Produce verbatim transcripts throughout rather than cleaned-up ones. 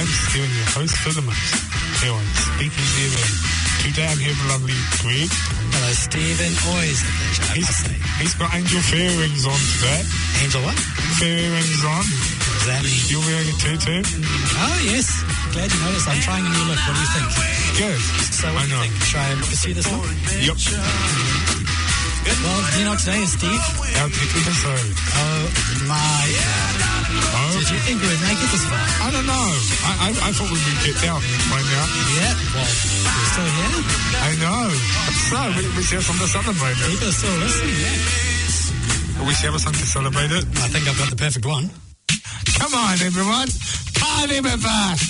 I'm Stephen, your host for the most, here on Speaking T V. Today I'm here with lovely Greg. Hello, Stephen. Always a pleasure, I He's, must say. he's got angel fair rings on today. Angel what? Fair rings on. What does that mean? You're wearing a tutu? Oh, yes. Glad you noticed. I'm trying a new look. What do you think? Good. So what I do you know. think? Should I pursue this one? Yep. Well, do you know what today is, Steve? Our tech episode. Oh, my God. Oh, Did you think we would make it this far? I don't know. I, I, I thought we'd be kicked out by now. Yeah. Well, we're still here. I know. So, we, we should have something to celebrate it. People are still listening, yeah. We should have something to celebrate it. I think I've got the perfect one. Come on, everyone. Party with us.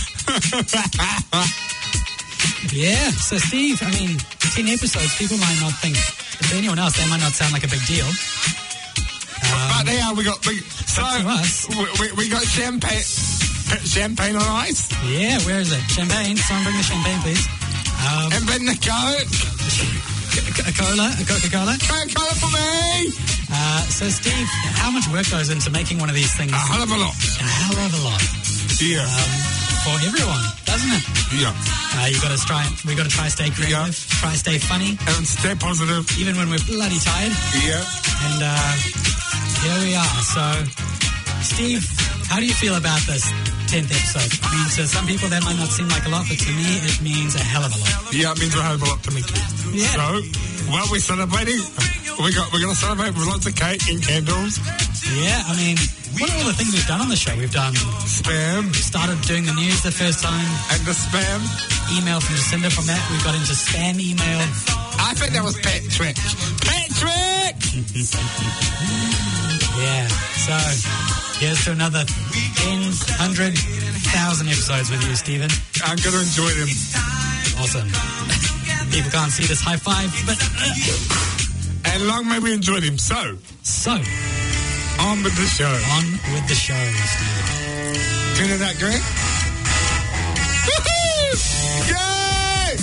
Yeah. So, Steve, I mean, ten episodes, people might not think, to anyone else, they might not sound like a big deal. Um, But there we got. We, so to us- we, we, we got champagne, champagne on ice, yeah, where is it? Champagne. Someone bring the champagne, please. Um, and then the Coke, a cola, a Coca-Cola. Coca-Cola for me. Uh, so, Steve, how much work goes into making one of these things? A hell of a lot. A hell of a lot. Yeah, Um, for everyone, doesn't it? yeah, Uh, you got to try. We got to try stay creative, Yeah. try stay funny, and stay positive. even when we're bloody tired. Yeah. And uh, here we are. So, Steve, how do you feel about this tenth episode? I mean, to some people that might not seem like a lot, but to me, it means a hell of a lot. Yeah, it means a hell of a lot to me too. Yeah. So, while we're celebrating, we got we're gonna celebrate with lots of cake and candles, Yeah, I mean, what are all the things we've done on the show? We've done spam, started doing the news the first time. and the spam. Email from Jacinda. From that, we got into spam email. I think that was Patrick. Patrick. Yeah. So here's to another ten, hundred, thousand episodes with you, Stephen. I'm gonna enjoy them. Awesome. People can't see this high five, but And long may we enjoy them. So, so on with the show. on with the show, Stephen. Tune in that, Greg. Woohoo! Yay!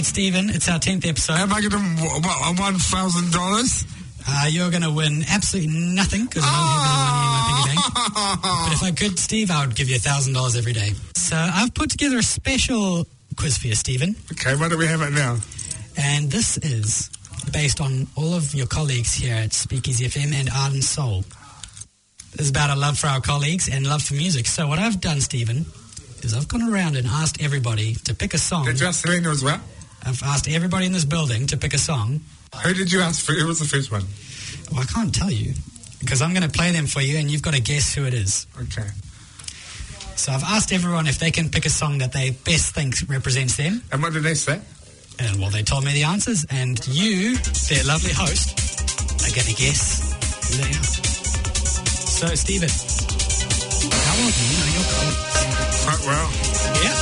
right, Stephen, it's our tenth episode. Am I going to what, one thousand dollars? Uh, you're going to win absolutely nothing because I don't have any money in my piggy bank. But if I could, Steve, I would give you one thousand dollars every day. So I've put together a special quiz for you, Stephen. Okay, why don't we have it now? And this is based on all of your colleagues here at Speakeasy F M and Arden Soul. This is about a love for our colleagues and love for music. So what I've done, Stephen, is I've gone around and asked everybody to pick a song. Did you ask Selena as well? I've asked everybody in this building to pick a song. Who did you ask for? Who was the first one? Well, I can't tell you because I'm going to play them for you and you've got to guess who it is. Okay. So I've asked everyone if they can pick a song that they best think represents them. And what did they say? And, well, they told me the answers. And you, their lovely host, are going to guess who they are. So, Stephen, how well do you know your colleagues? Quite well. Yeah.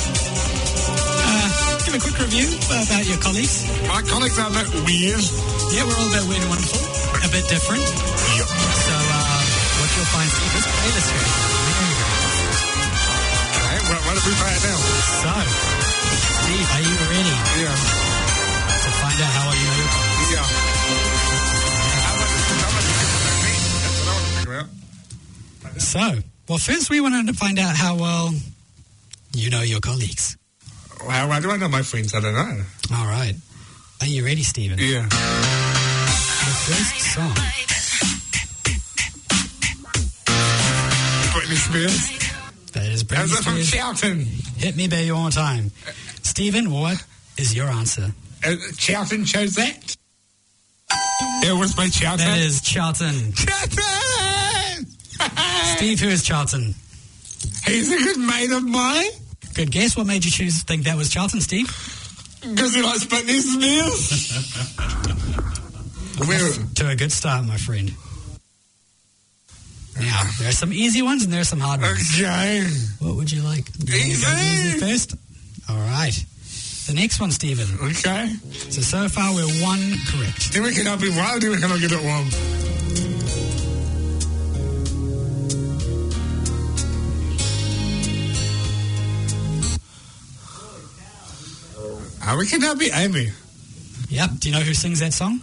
Uh, give a quick review about your colleagues. My colleagues are a bit weird. Yeah, we're all a bit weird and wonderful. A bit different. Yep. So, uh, what you'll find, Steve, is playlist here. Okay, well, why don't we play it now? So, Steve, are you ready? Yeah. To find out how well you know your colleagues? Yeah. How much is how much is it about me? That's what I want to figure out. So, well, first we wanted to find out how well you know your colleagues. How well do I know my friends? I don't know. All right. Are you ready, Stephen? Yeah. The first song. Britney Spears. That is Britney How's that from Spears. Charlton? Hit me, baby, one more time. Stephen, what is your answer? Uh, Charlton chose that? It was by Charlton. That is Charlton. Charlton! Steve, who is Charlton? He's a good mate of mine. Good guess. What made you choose to think that was Charlton, Steve? Because he likes Britney Spears. Well, To a good start, my friend. Now, there are some easy ones and there are some hard ones. okay. What would you like? You wanna Easy. go easy first? All right. The next one, Stephen. Okay. So, so far we're one correct. Do we reckon I'll be wild? Do you reckon I'll get it wrong? I reckon I'll be Amy. Yep. Do you know who sings that song?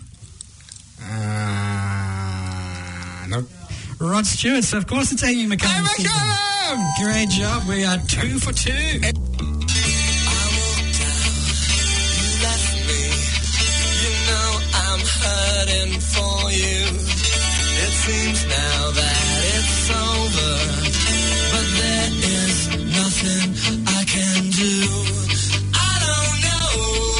Uh, no. Rod Stewart. So, of course, it's Amy McCallum. Amy Stephen. McCallum! Great job. We are two for two. Hurting for you. It seems now that it's over, but there is nothing I can do. I don't know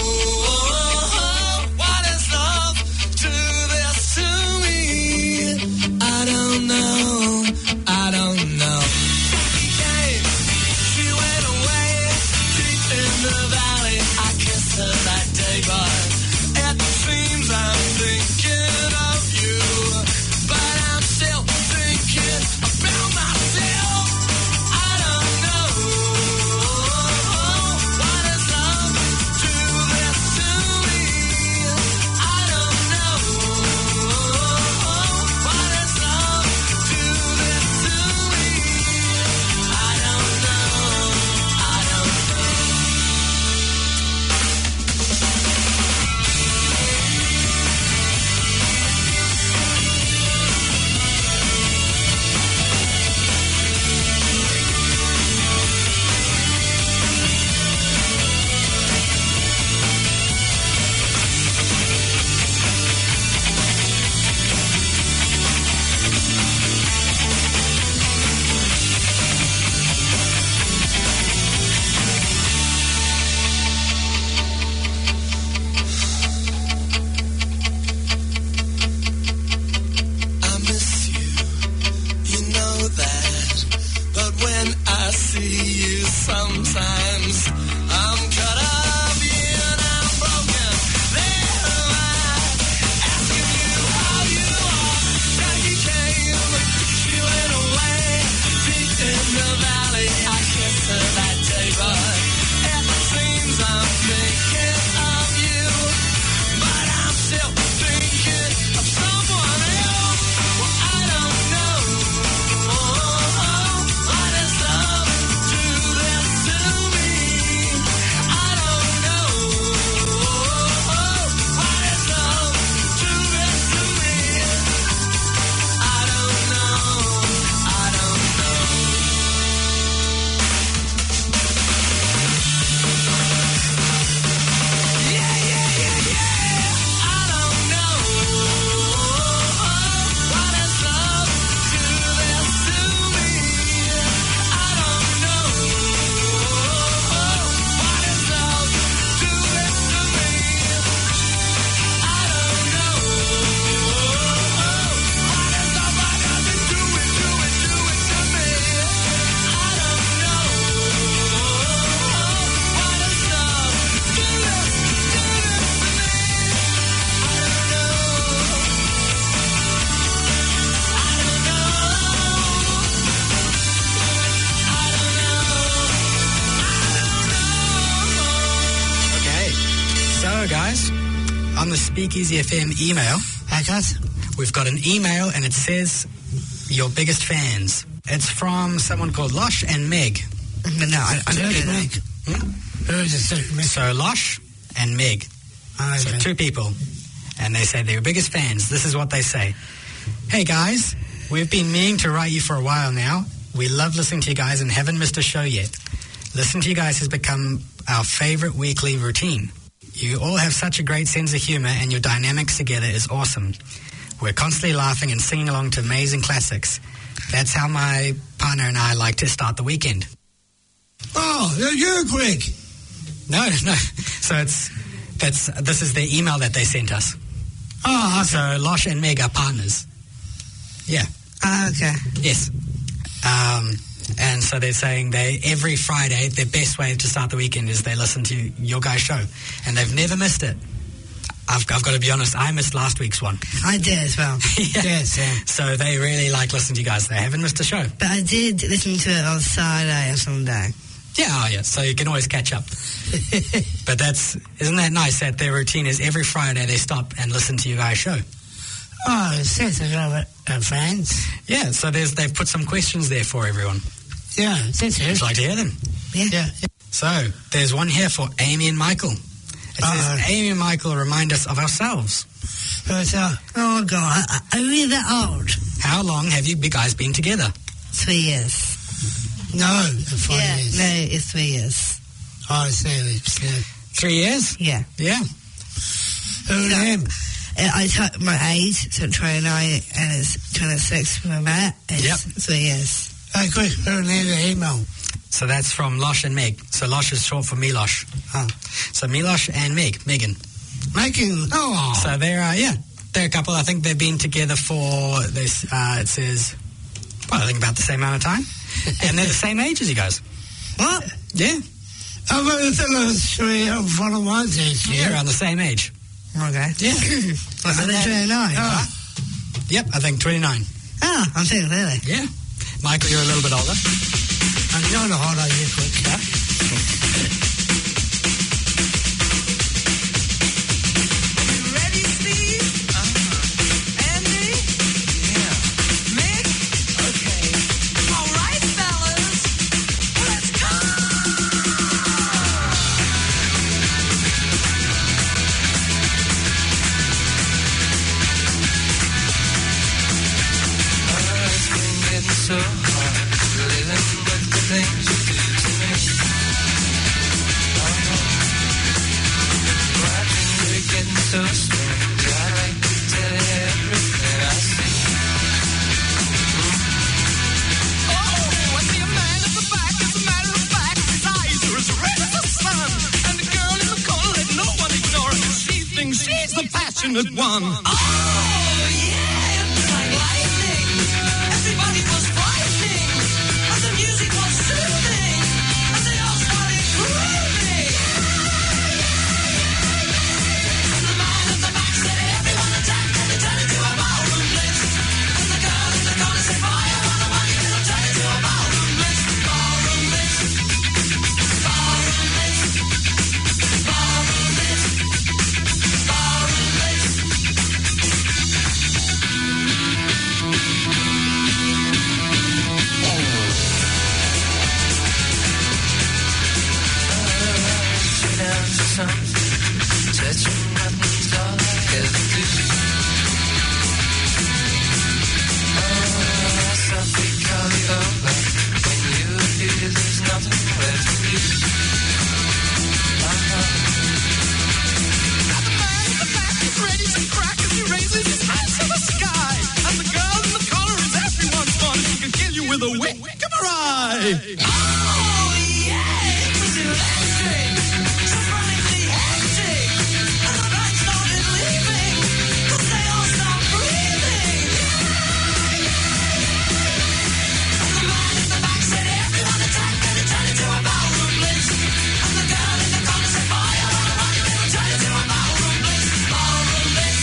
what is love to this to me. I don't know. I don't know. She came, she went away, deep in the valley. I kissed her that day, but it seems I'm thinking of you, but I'm still thinking about myself. I don't know what is love to this to me. I don't know what is love on the Speakeasy F M email, Hey, guys. we've got an email and it says your biggest fans. It's from someone called Losh and Meg. No, I, I don't Who's know. Meg? Hmm? Who's the second? So Losh and Meg. Oh, So okay. two people. And they say they're your biggest fans. This is what they say. Hey guys, we've been meaning to write you for a while now. We love listening to you guys and haven't missed a show yet. Listening to you guys has become our favorite weekly routine. You all have such a great sense of humor and your dynamics together is awesome. We're constantly laughing and singing along to amazing classics. That's how my partner and I like to start the weekend. Oh, you're Greg. No, no. So it's that's this is the email that they sent us. Oh, okay. So Losh and Meg are partners. Yeah. Ah, okay. Yes. Um, and so they're saying they every Friday their best way to start the weekend is they listen to your guys' show, and they've never missed it. I've, I've got to be honest, I missed last week's one. I did as well. Yeah. Yes, yeah. So they really like listening to you guys. They haven't missed a show. But I did listen to it on Saturday or Sunday. Yeah, oh yeah. So you can always catch up. But that's isn't that nice that their routine is every Friday they stop and listen to you guys' show. Oh, it's nice to know uh, friends. Yeah. So there's they've put some questions there for everyone. Yeah, it's Would you like to hear them? Yeah. yeah. So there's one here for Amy and Michael. It Uh-oh. says, Amy and Michael remind us of ourselves. Uh, oh, God. I, I really that old. How long have you guys been together? Three years. No, five yeah, years. no, it's three years. Oh, I see. It's, yeah. Three years? Yeah. Yeah. Who and So- him? Uh, I took my age, so twenty-nine and it's twenty-six when I met. It's Yep. three years. Hey, quick, who and the email? So that's from Losh and Meg. So Losh is short for Milosh. Oh. So Milosh and Meg, Megan. Making, oh. So they're, uh, yeah, they're a couple. I think they've been together for, this. Uh, it says, well, I think about the same amount of time. And they're the same age as you guys. What? Yeah. Oh, but I thought it was three of one of my days. Yeah, around the same age. Okay. Yeah. What's Isn't it, that- twenty-nine? Oh. Yep, I think twenty-nine. Oh, I'm saying really. Yeah. Michael, you're a little bit older. I'm not a hot idea, quick. Ready, Steve? Uh-huh. Andy? Yeah. Mick? Okay. All right, fellas. Let's go! Oh, it's been getting so hard living with the things you do to me. Oh, my dreams are getting so strange. I'd like to tell you everything I see. Oh, I see a man at the back. As a matter of fact, his eyes are as red as the sun. And the girl in the corner, let no one ignore her. She thinks she's the passionate one. Oh, yeah, it's like lightning. Everybody was frightening. And the music was soothing. And they all started grooving. And the man at the back said, everyone attack. And they turned into a ballroom blitz. And the girl in the corner said, fire on the one. And it'll turn into a ballroom blitz. Ballroom blitz. Ballroom blitz. Ballroom blitz. Ballroom blitz. Reaching out to something, touching nothing's all I ever do. Oh, something call you over. When you're here, there's nothing left to do. Uh-huh. Now the man in the back is ready to crack as he raises his hands to the sky. And the girl in the collar is everyone's fun. She can kill you with a wink of her eye. Oh, yeah, it was electric. So chronically hectic. And the band started leaving. 'Cause they all stopped breathing. And the man in the back said, everyone attack. And it turned into a ballroom blitz. And the girl in the corner said, fire on the one. And it'll turn into a ballroom blitz. Ballroom blitz.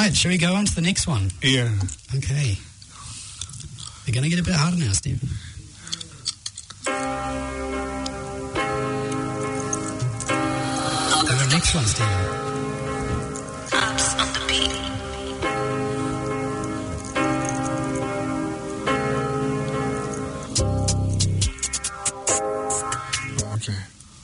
right, shall we go on to the next one? Yeah. Okay. They're going to get a bit harder now, Stephen. The next one, Stephen. Ups on the beat. Okay.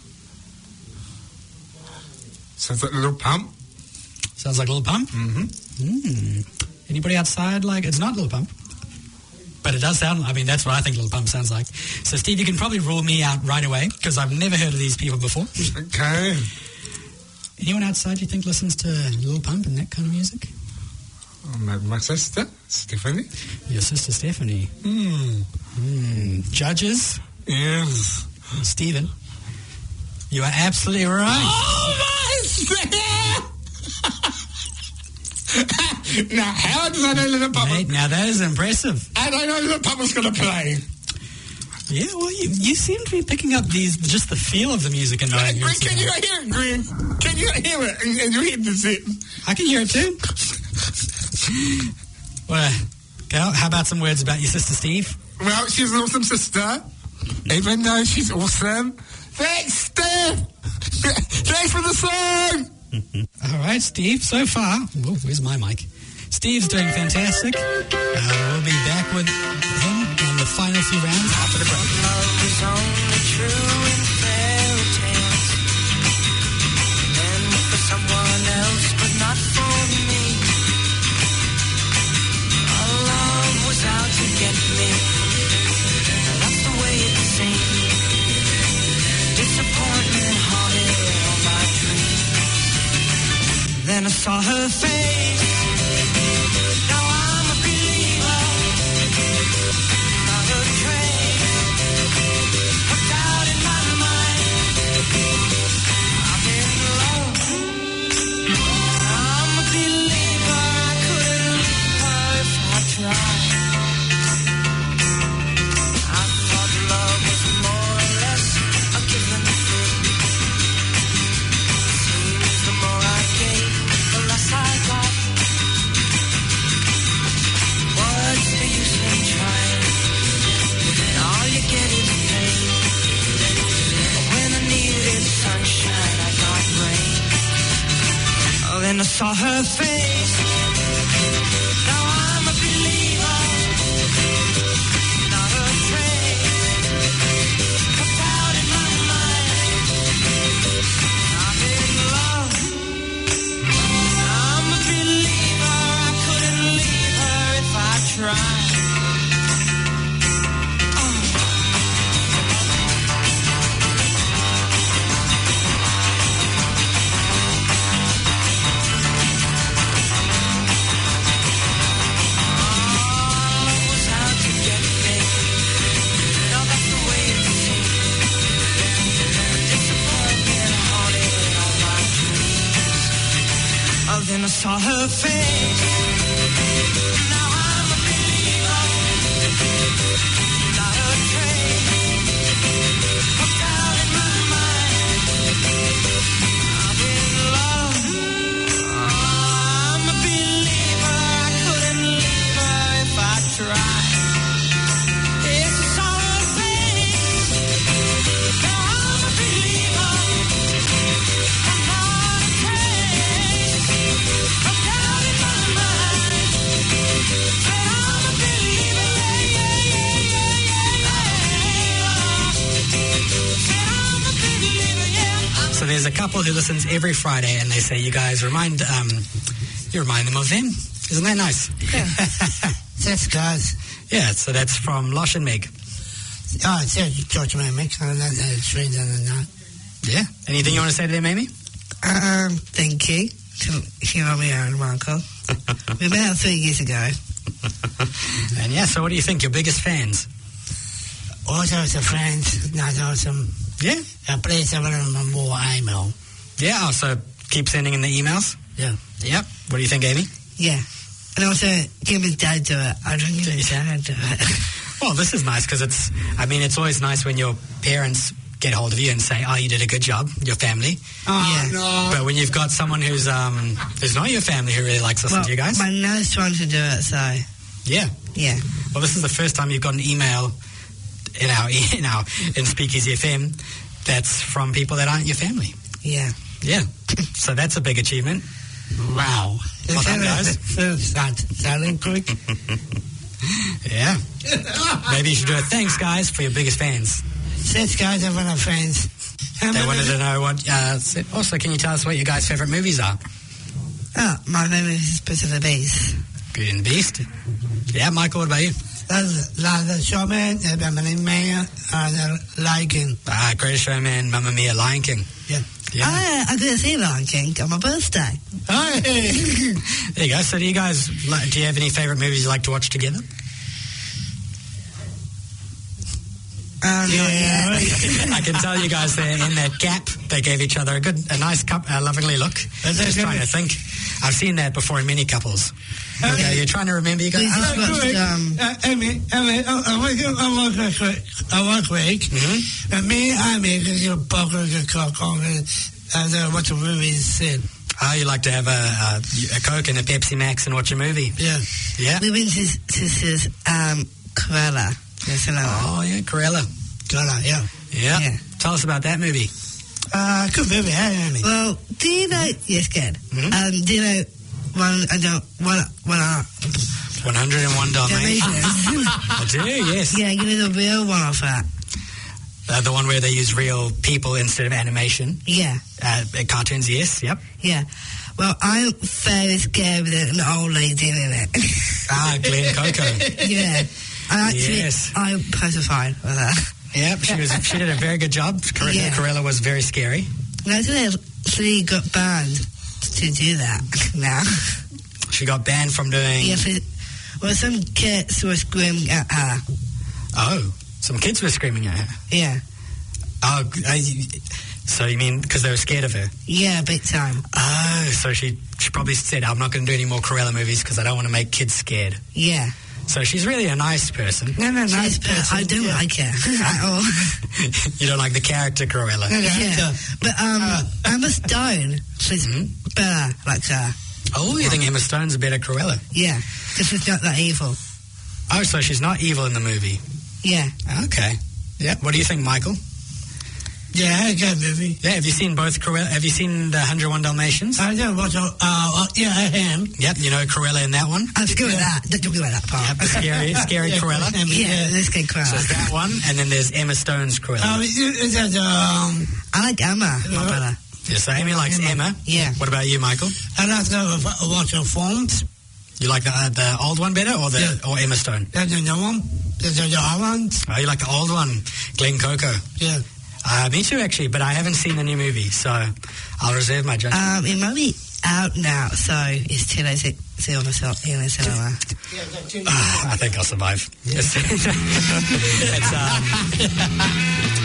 Sounds like a little pump. Sounds like a little pump? Mm-hmm. Mm. Anybody outside like it's not Little Pump? But it does sound, I mean, that's what I think Little Pump sounds like. So, Steve, you can probably rule me out right away because I've never heard of these people before. Okay. Anyone outside you think listens to Little Pump and that kind of music? Oh, my, my sister, Stephanie. Your sister, Stephanie. Hmm. Mm. Judges? Yes. Stephen, you are absolutely right. Oh, my Now, how does I know Little Pump? Mate, now that is impressive. I don't know Little Pump was going to play. Yeah, well, you, you seem to be picking up these, just the feel of the music and knowing Green, who's can you singing. hear it, Green? Can you hear it and, and read this? It? I can hear it too. Well, Gal, how about some words about your sister, Steve? Well, she's an awesome sister. Even though she's awesome. Thanks, Steve! Thanks for the song! All right, Steve, so far... Whoa, where's my mic? Steve's doing fantastic. Uh, we'll be back with him in the final few rounds after the break. Love is only true in fairy tales, and for someone else, but not for me. Our love was out to get me. That's the way it seemed. Disappointment haunted all my dreams. Then I saw her face. Now I'm a believer. Not a trace of doubt in my mind. I'm in love. I'm a believer. I couldn't leave her if I tried. I thought love was more or less a given thing. Seems the more I gave, the less I got. What's the use in trying? All you get is pain. When I needed sunshine, I got rain. Oh, then I saw her face. Now I'm a believer. Not a trace of doubt in my mind. I'm in love. I'm a believer. I couldn't leave her if I tried. Was out to get me. Now that's the way it seemed. Disappointment haunted all my dreams. Oh, then I saw her face. Now I'm a believer. Not a trace of doubt in my mind. I'm in love. I'm a believer. I couldn't leave her if I tried. It's a sour face. Now I'm a believer. I'm not a trace of doubt in my mind. But I'm a believer. Yeah, yeah, yeah, yeah, yeah. Said I'm a believer. Yeah. So there's a couple who listens every Friday and they say, you guys remind um, you remind them of them. Isn't that nice? That's guys. Yeah, so that's from Losh and Meg. Oh, it's uh, George Mammick. I don't know. It's reason or not. Yeah. Anything you want to say to them, Amy? Um, thank you to Hiromi and Marco. About three years ago. And yeah, so what do you think? Your biggest fans? Also, it's a friend. Not awesome. Yeah. Uh, please have a more email. Yeah, oh, so keep sending in the emails? Yeah. Yep. What do you think, Amy? Yeah. And also, give his dad do it. I don't give his dad do it. Well, this is nice because it's, I mean, it's always nice when your parents get hold of you and say, oh, you did a good job, your family. Oh, Yeah. no. But when you've got someone who's um, who's not your family who really likes listening Well, to you guys, my nurse trying to do it, so yeah. yeah. Well, this is the first time you've got an email in our in our in Speakeasy F M that's from people that aren't your family. Yeah. Yeah. So that's a big achievement. Wow. Well done, guys. Start selling quick. Yeah. Maybe you should do it. Thanks, guys, for your biggest fans. Six guys are one of friends. How They many- wanted to know what. Uh, so- also, can you tell us what your guys' favourite movies are? Oh, my name is Bit of the Beast. Beauty and the Beast. Yeah, Michael, what about you? That's like the showman, the Emily Mayer, and the Liking. Ah, Greatest Showman, Mamma Mia, Lion King. Yeah. Yeah. I, I didn't see Lion King on my birthday. Hey. There you go. So, do you guys? Like, do you have any favourite movies you like to watch together? Um, Yeah. I can tell you guys there in that gap, they gave each other a good, a nice, cup, a lovingly look. Just trying to think. I've seen that before in many couples. Okay, you're trying to remember. You go, We oh, just watched, um, Uh, Amy, Amy, I, I work, I work, a week- I work week, mhm. and me and Amy can get a burger and cock on and uh, watch a movie instead. oh, you like to have a, a, a Coke and a Pepsi Max and watch a movie. Yeah. Yeah. we went to, to, to um, Cruella. Yes, hello. Oh, yeah, Corella. Got it, yeah. Yeah. Yeah. Tell us about that movie. Uh, good movie, eh, Amy? Well, do you know? Yes, good. Mhm. Um, do you know? One, I don't. One, one. Uh, one oh one Dalmatians. Dalmatians. I do, yes. Yeah, give me the real one of that. Uh, the one where they use real people instead of animation. Yeah, Uh, cartoons, yes, yep. yeah. Well, I'm very scared with an old lady in it. Ah, Glenn Coco. Yeah, I actually, Yes. I'm petrified with her. Yep, she was. She did a very good job. Cor- Yeah. Corella was very scary. And actually, she got banned to do that now. She got banned from doing. Yeah, for, well, some kids were screaming at her. Oh, some kids were screaming at her. Yeah, Oh, I, so you mean because they were scared of her? yeah, big time. Oh, so she she probably said, "I'm not going to do any more Corella movies because I don't want to make kids scared." Yeah. So she's really a nice person. No, no, nice She's- person. I don't yeah. like her at all. You don't like the character Corella. No, no, Yeah, no. but um, Uh, Emma Stone, she's Mhm. better like her. Oh, you think Emma Stone's a better Corella? Yeah, because she's not that evil. Oh, so she's not evil in the movie. Yeah, Okay. Yeah. What do you think, Michael? Yeah, good movie. Yeah. Have you seen both Corella? Have you seen the one oh one Dalmatians? I don't watch, uh, uh, yeah, I am. Yep. You know Corella in that one. I'm scared of that. Don't talk about that part. Yep. The scary, scary Yeah, Corella. I mean, Yeah, let's get So there's crap. that one, and then there's Emma Stone's Corella. Um, is that, um, I like Emma, my Uh, brother. Yeah, so Amy likes Emma. Yeah. What about you, Michael? I like to watch a phones. You like the uh, the old one better, or the Yeah. or Emma Stone? That's the new one. That's the other one. Oh, you like the old one, Glenn Coco. Yeah. Uh, me too, actually, but I haven't seen the new movie, so I'll reserve my judgment. Um, it might be out now, so it's too late to see on the cel- in the cinema. Ah, I think I'll survive. It's, it's, um,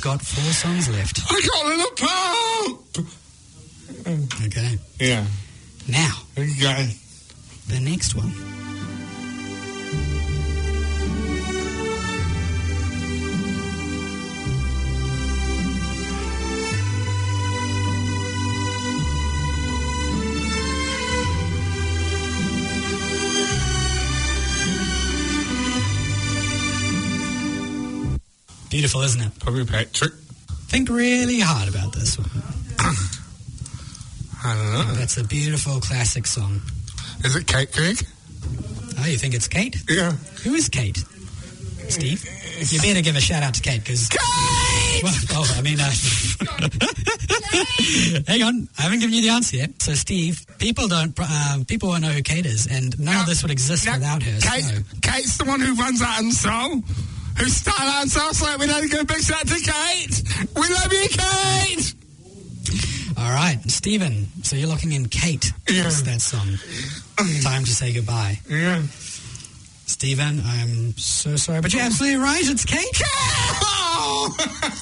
got four songs left. I got a little pump. Okay. Yeah. Now, Okay. the next one. Beautiful, isn't it? Probably Patrick. Think really hard about this one. I don't know. That's a beautiful classic song. Is it Kate Craig? Oh, you think it's Kate? Yeah. Who is Kate? Steve? You better give a shout out to Kate because. Kate! Well, oh, I mean, uh, hang on, I haven't given you the answer yet. So, Steve, people don't, uh, people won't know who Kate is, and none No, of this would exist no, without her. Kate, So. Kate's the one who runs Art and Soul, who started Art and Soul, so we need to give a big shout out to Kate. We love you, Kate. All right, Stephen. So you're looking in Kate. Yeah. That's that song. Time to say goodbye. Yeah. Stephen, I'm so sorry, but you're absolutely right. It's Kate. Oh!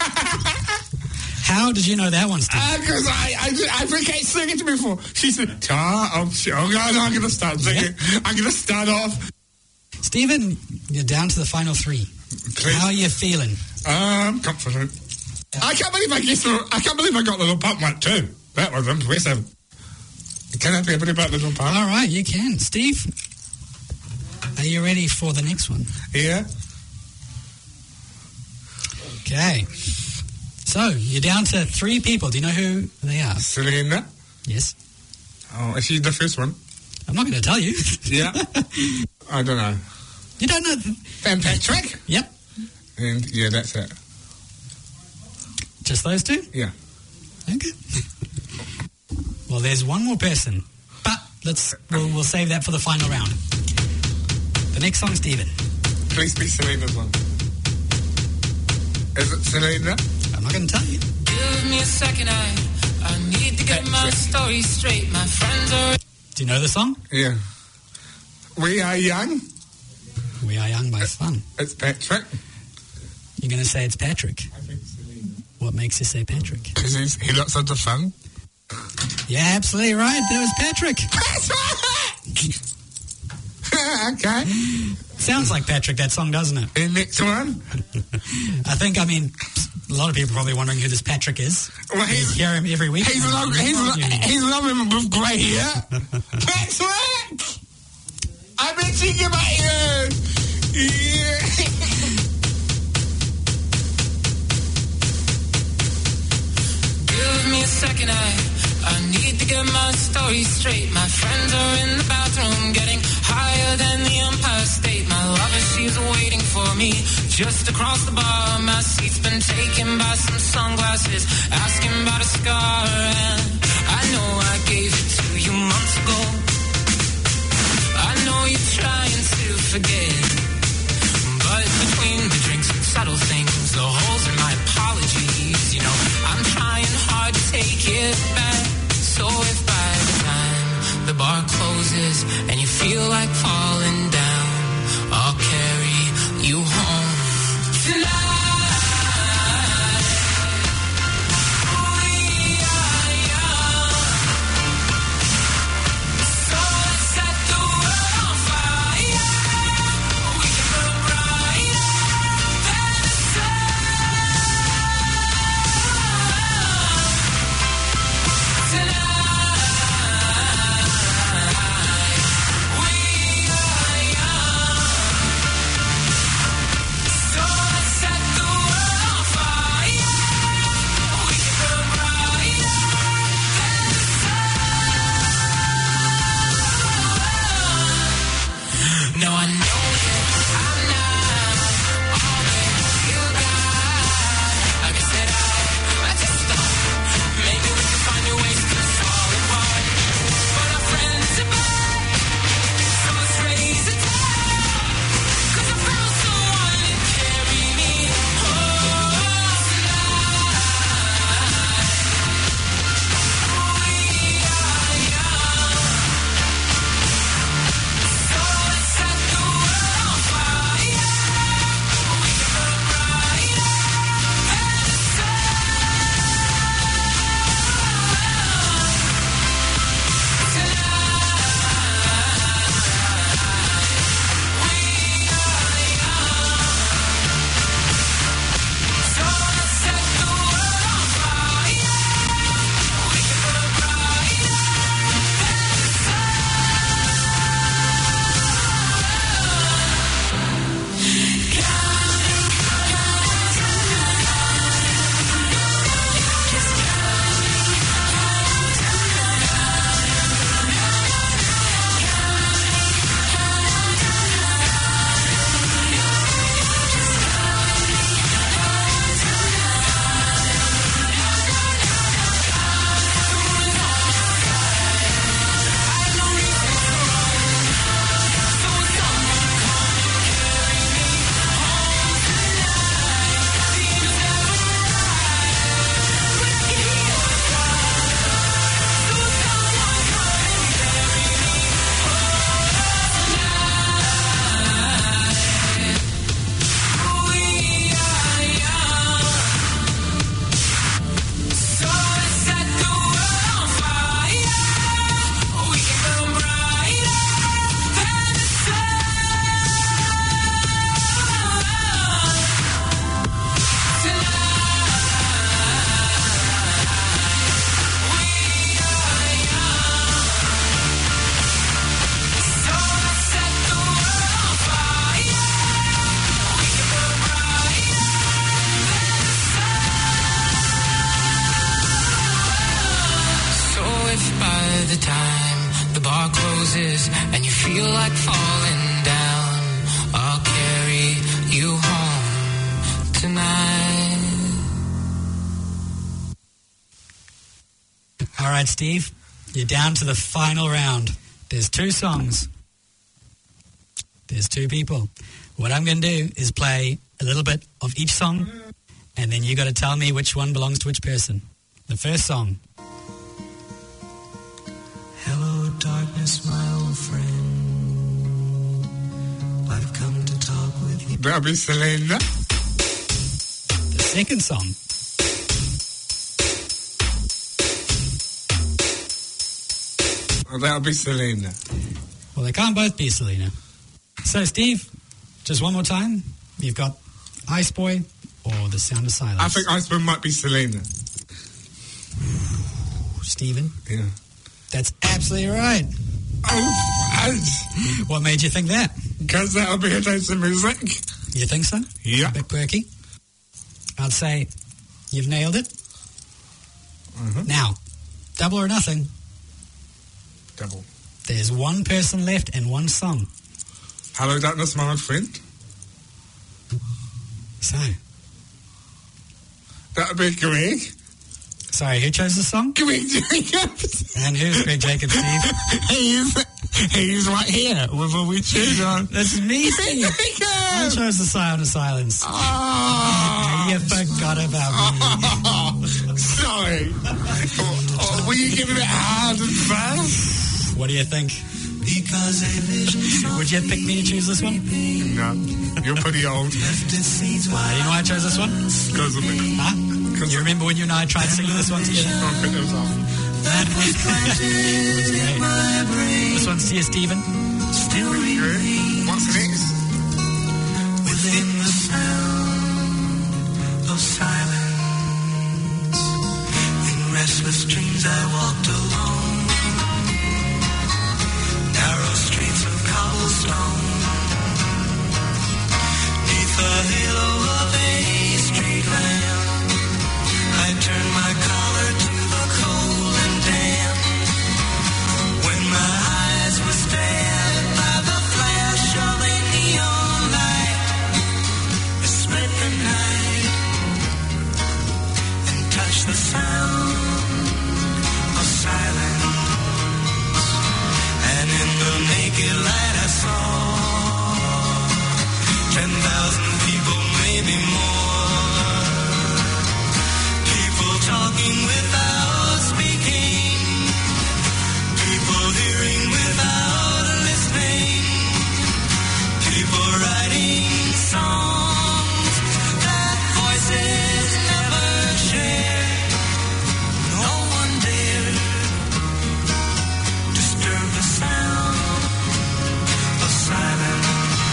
How did you know that one, Stephen? Because I, I, I think Kate sang it to me before. She said, "Ta, I'm sure. I'm going to start singing. I'm going to start off." Stephen, you're down to the final three. Please. How are you feeling? I'm confident. I can't believe I guessed. I can't believe I got Little Pump right too. That was impressive. Can I be a bit about Little Pump? All right, you can. Steve, are you ready for the next one? Yeah. Okay. So, you're down to three people. Do you know who they are? Selena. Yes. Oh, is she the first one? I'm not going to tell you. Yeah. I don't know. You don't know? th- And Patrick. Yep. And yeah, that's it. Just those two? Yeah. Okay. Well, there's one more person, but let's we'll, we'll save that for the final round. The next song, Stephen. Please be Selena's one. Is it Selena? I'm not going to tell you. Give me a second, I, I need to get my story straight. My friends are... Do you know the song? Yeah. We Are Young. We Are Young by Fun. It's Patrick. You're going to say it's Patrick. I think Selena. What makes you say Patrick? Because he looks into fun. Yeah, absolutely right. That was Patrick. Okay. Sounds like Patrick, that song, doesn't it? And next one. I think, I mean, a lot of people are probably wondering who this Patrick is. Well, You he's, hear him every week. he's, and long, you he's, know lo- you. he's loving with grey hair. Patrick! I've been thinking about you. Yeah. Give me a second, I, I need to get my story straight. My friends are in the bathroom getting higher than the Empire State. My lover, she's waiting for me just across the bar. My seat's been taken by some sunglasses, asking about a scar. And I know I gave it to you months ago. I know you're trying to forget, but between the drinks and subtle things, the holes in my apologies, you know, I'm trying hard to take it back. So if by the time the bar closes and you feel like falling down, I'll carry you home tonight. We are roses and you feel like falling down, I'll carry you home tonight. All right, Steve, you're down to the final round. There's two songs. There's two people. What I'm going to do is play a little bit of each song, and then you got to tell me which one belongs to which person. The first song. Hello, darkness, my old friend. I've come to talk with you. That'll be Selena. The second song. Oh, that'll be Selena. Well, they can't both be Selena. So, Steve, just one more time. You've got Ice Boy or The Sound of Silence. I think Iceberg might be Selena. Stephen, Yeah. that's absolutely right. Oh, What made you think that? because that'll be a taste of music. You think so? Yeah. A bit quirky. I'd say you've nailed it. Mhm. Now, double or nothing. Double. There's one person left and one song. Hello, darkness, my old friend. So, That'll be Greg. sorry, who chose the song? Greg Jacobs. And who's Greg Jacobs, Steve? he's, he's right here with all we choose on. That's me, Steve. I Jacobs. chose The Sound of Silence. Oh, You forgot about me. oh, sorry. Oh, oh, will you give me that hard and fast? What do you think? Because a vision Would you have picked me to choose this one? No, you're pretty old. left its seeds Uh, wide. you know why I chose this one? Because of me. Huh? You remember when you and I tried singing this one together? I'll pick those off. That was planted in my brain. This one's to you, Stephen. Still Great. remains What's next? within the sound of silence. In restless dreams I walked alone, narrow streets of cobblestone, neath the halo of a street lamp. I turned my collar to the cold and damp. When my eyes were stared by the flash of a neon light, I split the night and touched the sound of silence. And in the naked light I saw ten thousand people, maybe more. People talking without speaking. People hearing without listening. People writing songs that voices never shared. No one dared disturb the sound of silence.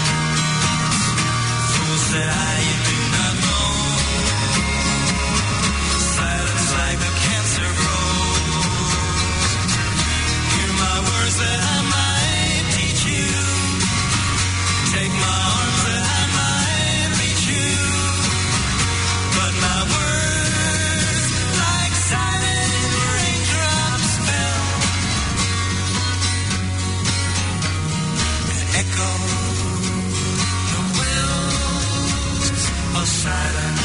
Fools said I, you do not know. Silence like a cancer grows. Hear my words that I might teach you. Take my arms that I might reach you. But my words, like silent raindrops, fell and echoed the wells of silence.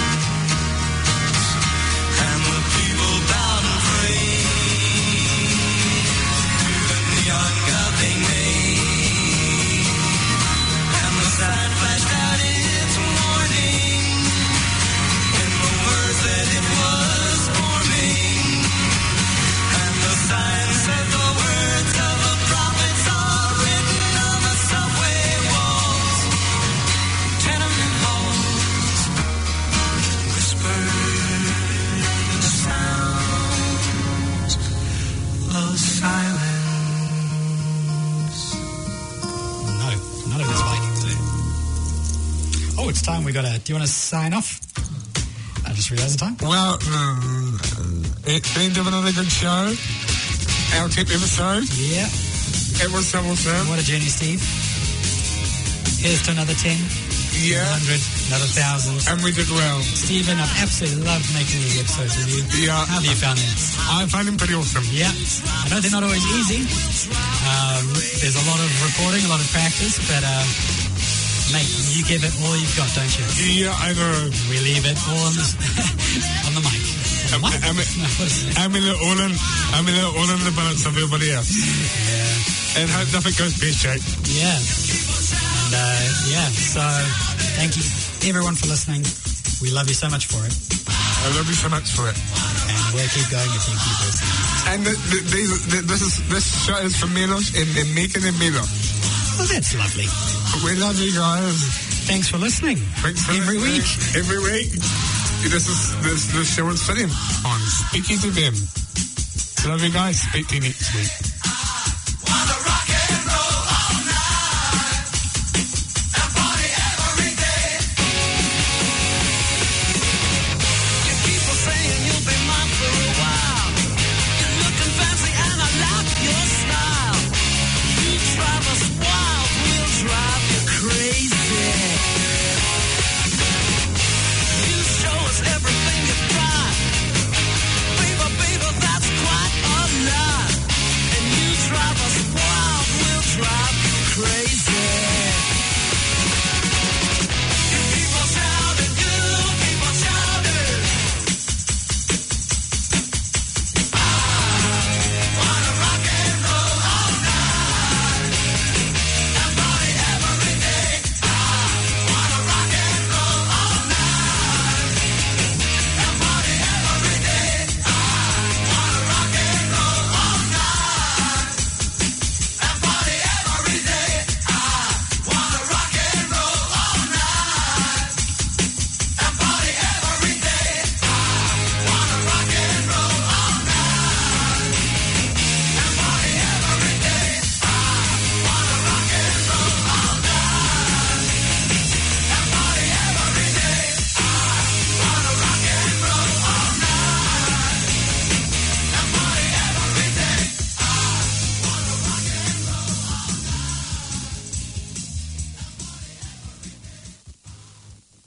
And the people bowed and prayed to the neon god they made. And the sign flashed out its warning in the words that it was forming. And the sign said the words of the prophets are written on the subway walls, tenement halls, whispered the sounds of silence. No, none of this lightning today. Oh, it's time. We got to. Do you want to sign off? I just realised the time. Well, um, it's been another good show. Our tip episode. Yeah. It was so awesome. What a journey, Steve. Here's to another ten. Yeah. one hundred, another one thousand. And we did well. Stephen, I've absolutely loved making these episodes with you. Yeah. How have you found them? I find him pretty awesome. Yeah. I know they're not always easy. Um, there's a lot of recording, a lot of practice, but uh, mate, you give it all you've got, don't you? Yeah, I know. We leave it all on the, on the mic. I'm, On the mic? I'm, No, what is it? I'm in the all in, I'm in the all in the balance of everybody else. Yeah. And hope nothing goes pear-shaped. Yeah. And, uh, yeah, so thank you, everyone, for listening. We love you so much for it. I love you so much for it. And we'll keep going if you keep listening. And the, the, these, the, this is this show is for Milos and, and Megan and Milo. Well, that's lovely. We love you guys. Thanks for listening. Thanks for Every listening. week. Every week. This is this this show is for them on Speaking to Them. Love you guys. Speak to you next week.